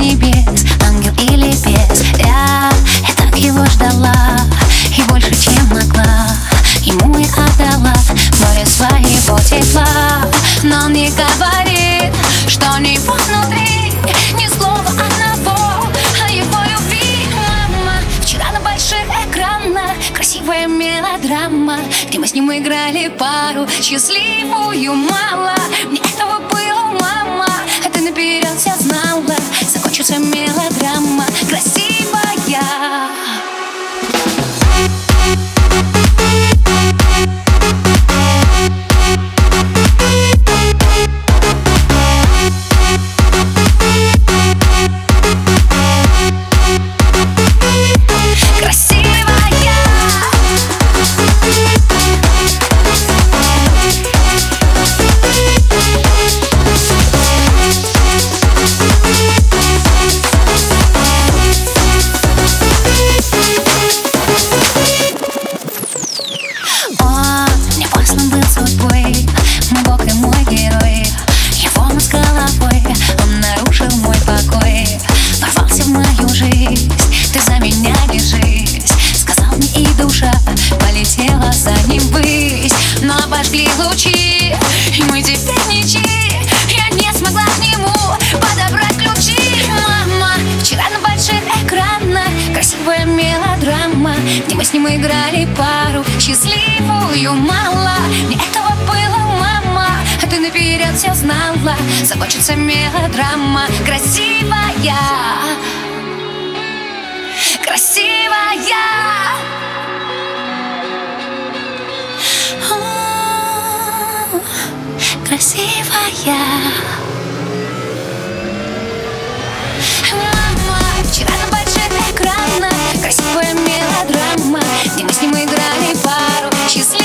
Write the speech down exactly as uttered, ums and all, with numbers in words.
небес, ангел или бес. Я, я так его ждала, и больше, чем могла, ему я отдала море своего тепла. Но он не говорит, что у него внутри ни слова одного о его любви. Мама, вчера на больших экранах красивая мелодрама, где мы с ним играли пару счастливую. Мало мне этого было, мама, а ты наперед все знала. Закончится мелодрама красивая. Полетела за ним ввысь, но обожгли лучи, и мы теперь ничьи. Я не смогла к нему подобрать ключи. Мама, вчера на больших экранах красивая мелодрама, где мы с ним играли пару счастливую. Мало мне этого было, мама, а ты наперед все знала. Закончится мелодрама красивая. Красивая. Красивая. Мама, вчера на больших экранах красивая мелодрама, где мы с ним играли пару счастливых.